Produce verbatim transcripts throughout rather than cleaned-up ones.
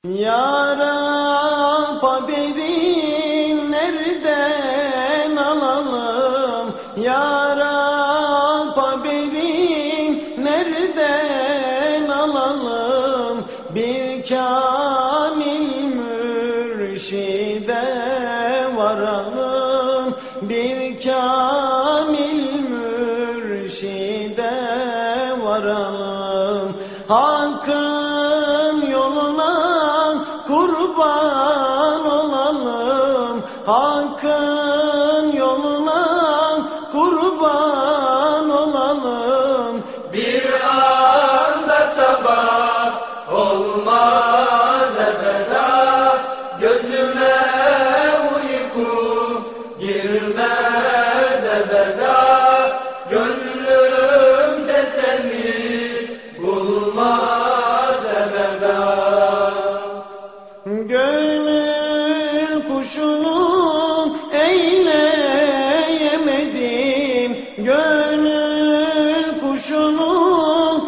Ya Rab, haberi nereden alalım? Ya Rab, haberi nereden alalım? Bir kamil mürşide varalım, bir kamil mürşide varalım. Hakkın yoluna kurban olalım, Hakkın yoluna kurban olalım. Bir anda sabah olmaz ebeda, gözüme uyku girmez ebeda, gönlüm teselli bulmaz ebeda. Gönül kuşunu eyleyemedim, gönül kuşunu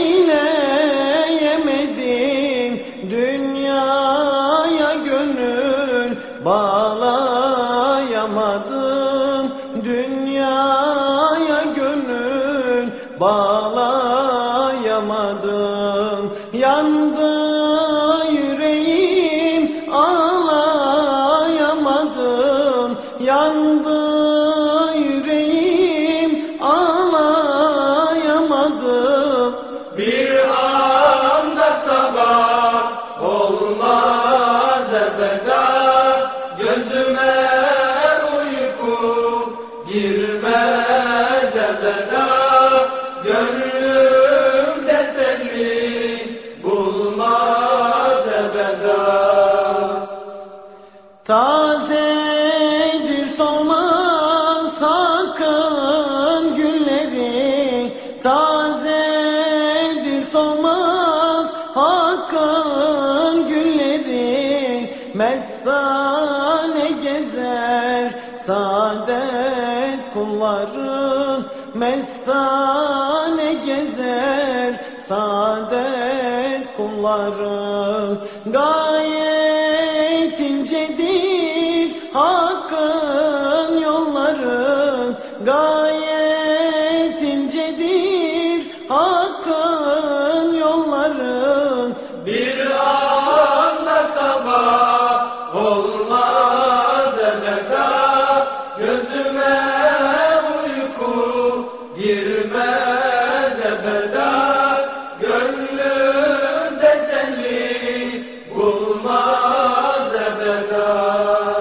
eyleyemedim. Dünyaya gönül bağlayamadım, dünyaya gönül bağlayamadım. Yandı yüreğim, ağlayamadım, yandı yüreğim, ağlayamadım. Bir anda sabah olmaz ebeda, gözüme uyku girmez ebeda, gönlüm teselli bulmaz ebeda. Tazedir solmaz Hakkın gülleri, tazedir solmaz Hakkın gülleri. Mestane gezer saadet kulları, mestane gezer saadet kulları. Gayet incedir Hakkın yolları, gayet incedir Hakkın yolları. Bir anda sabah olmaz ebeda, gözüme uyku girmez ebeda, gönlüm teselli bulmaz ebeda.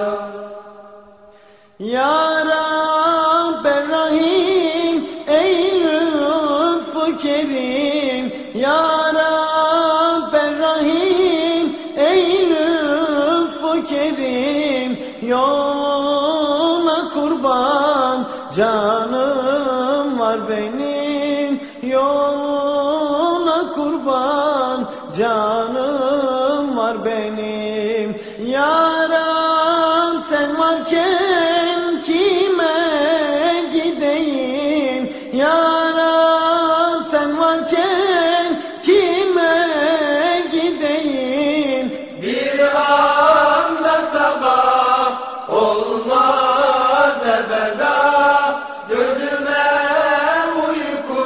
Ya Rab Rahim, ey lütfu kerim, Ya Rab Rahim, ey lütfu kerim. Yoluna kurban canım var benim, yoluna kurban canım var benim. Ya Rab sen varken kime gideyim, Ya Rab sen varken kime gideyim. Bir anda sabah olmaz ebeda, gözüme uyku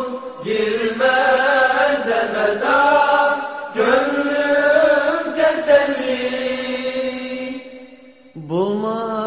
girmez ebeda, gönlüm teselli Bulmaz